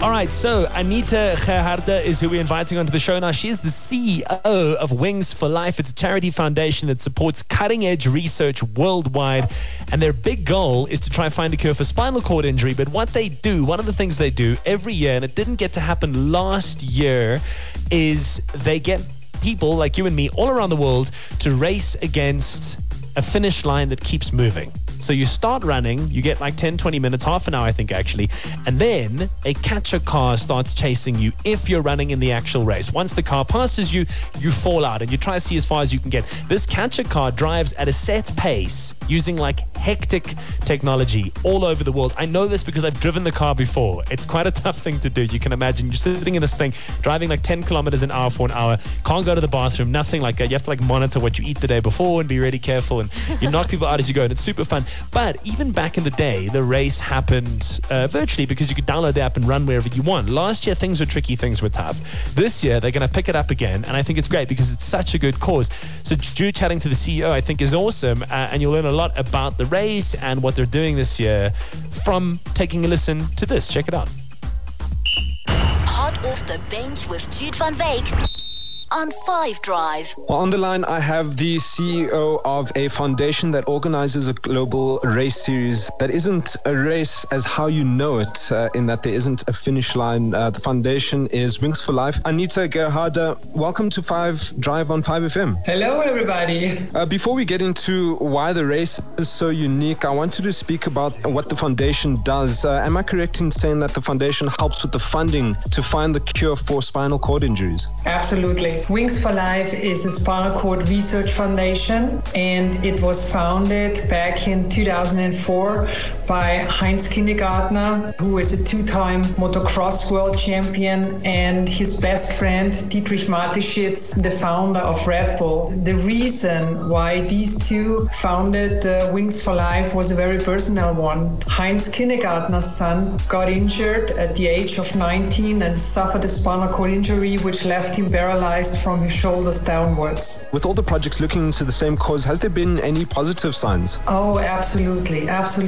All right, so Anita Gerharda is who we're inviting onto the show now. She is the CEO of Wings for Life. It's a charity foundation that supports cutting-edge research worldwide, and their big goal is to try and find a cure for spinal cord injury. But what they do, one of the things they do every year, and it didn't get to happen last year, is they get people like you and me all around the world to race against a finish line that keeps moving. So you start running, you get like 10, 20 minutes, half an hour, I think, actually. And then a catcher car starts chasing you if you're running in the actual race. Once the car passes you, you fall out and you try to see as far as you can get. This catcher car drives at a set pace using like hectic technology all over the world. I know this because I've driven the car before. It's quite a tough thing to do. You can imagine you're sitting in this thing, driving like 10 kilometers an hour for an hour, can't go to the bathroom, nothing like that. You have to like monitor what you eat the day before and be really careful, and you knock people out as you go, and it's super fun. But even back in the day, the race happened virtually because you could download the app and run wherever you want. Last year, things were tricky, things were tough. This year, they're going to pick it up again, and I think it's great because it's such a good cause. So Drew chatting to the CEO, I think, is awesome, and you'll learn a lot about the race and what they're doing this year from taking a listen to this. Check it out. Hot off the bench with Jude van Veek on 5 Drive. Well, on the line, I have the CEO of a foundation that organizes a global race series that isn't a race as how you know it, in that there isn't a finish line. The foundation is Wings for Life. Anita Gerharda, welcome to 5 Drive on 5FM. Hello, everybody. Before we get into why the race is so unique, I wanted to speak about what the foundation does. Am I correct in saying that the foundation helps with the funding to find the cure for spinal cord injuries? Absolutely. Wings for Life is a spinal cord research foundation, and it was founded back in 2004 by Heinz Kindergartner, who is a 2-time motocross world champion, and his best friend, Dietrich Mateschitz, the founder of Red Bull. The reason why these two founded Wings for Life was a very personal one. Heinz Kindergartner's son got injured at the age of 19 and suffered a spinal cord injury which left him paralyzed from his shoulders downwards. With all the projects looking into the same cause, has there been any positive signs? Oh, absolutely.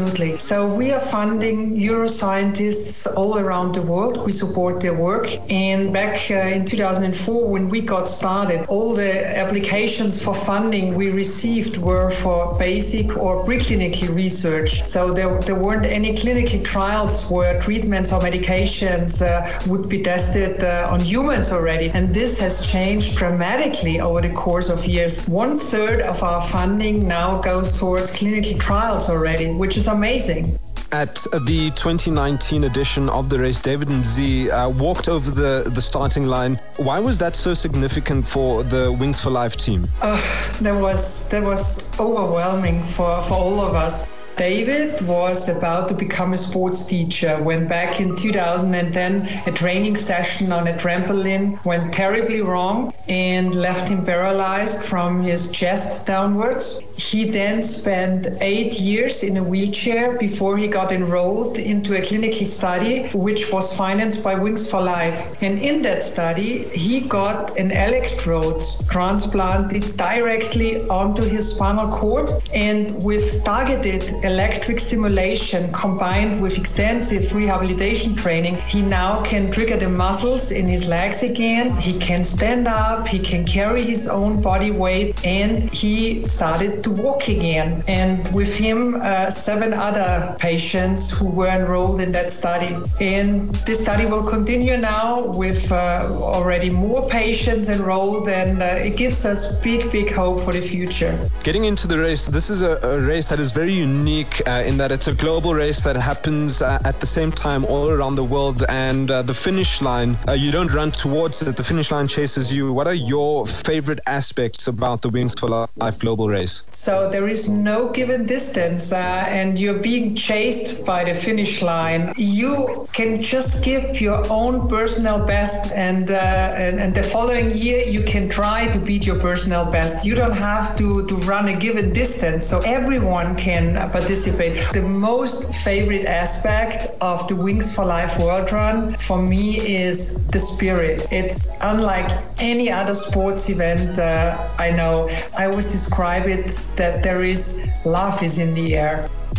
So we are funding neuroscientists all around the world. We support their work. And back in 2004, when we got started, all the applications for funding we received were for basic or preclinical research. So there weren't any clinical trials where treatments or medications would be tested on humans already. And this has changed dramatically over the course of years. 1/3 of our funding now goes towards clinical trials already, which is amazing. At the 2019 edition of the race, David Mzee walked over the starting line. Why was that so significant for the Wings for Life team? That was overwhelming for all of us. David was about to become a sports teacher when back in 2010 a training session on a trampoline went terribly wrong and left him paralyzed from his chest downwards. He then spent 8 years in a wheelchair before he got enrolled into a clinical study which was financed by Wings for Life. And in that study, he got an electrode transplanted directly onto his spinal cord, and with targeted electric stimulation combined with extensive rehabilitation training, he now can trigger the muscles in his legs again. He can stand up, he can carry his own body weight, and he started to walk again. And with him, 7 other patients who were enrolled in that study. And this study will continue now with already more patients enrolled, and it gives us big hope for the future. Getting into the race, this is a race that is very unique in that it's a global race that happens at the same time all around the world, and the finish line, you don't run towards it, the finish line chases you. What are your favorite aspects about the Wings for Life global race? So there is no given distance, and you're being chased by the finish line. You can just give your own personal best, and the following year you can try to beat your personal best. You don't have to run a given distance, so everyone can participate. The most favorite aspect of the Wings for Life World Run for me is the spirit. It's unlike any other sports event I know. I always describe it that there is love is in the air.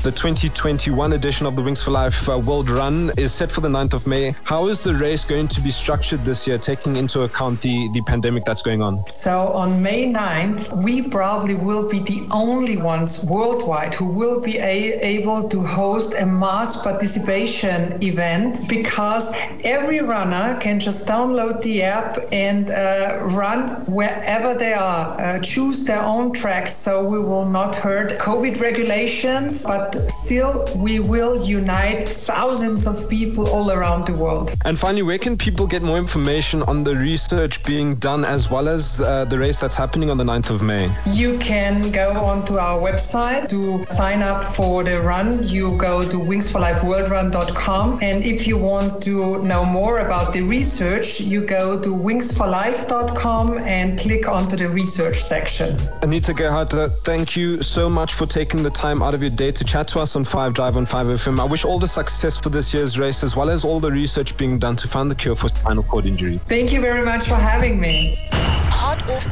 The 2021 edition of the Wings for Life World Run is set for the 9th of May. How is the race going to be structured this year, taking into account the pandemic that's going on? So on May 9th, we probably will be the only ones worldwide who will be able to host a mass participation event, because every runner can just download the app and run wherever they are, choose their own tracks. So we will not hurt COVID regulations, but still we will unite thousands of people all around the world. And finally, where can people get more information on the research being done as well as the race that's happening on the 9th of May? You can go onto our website to sign up for the run. You go to wingsforlifeworldrun.com, and if you want to know more about the research, you go to wingsforlife.com and click onto the research section. Anita Gerhardt, thank you so much for taking the time out of your day to chat to us on 5 Drive on 5FM. I wish all the success for this year's race, as well as all the research being done to find the cure for spinal cord injury. Thank you very much for having me. Hot off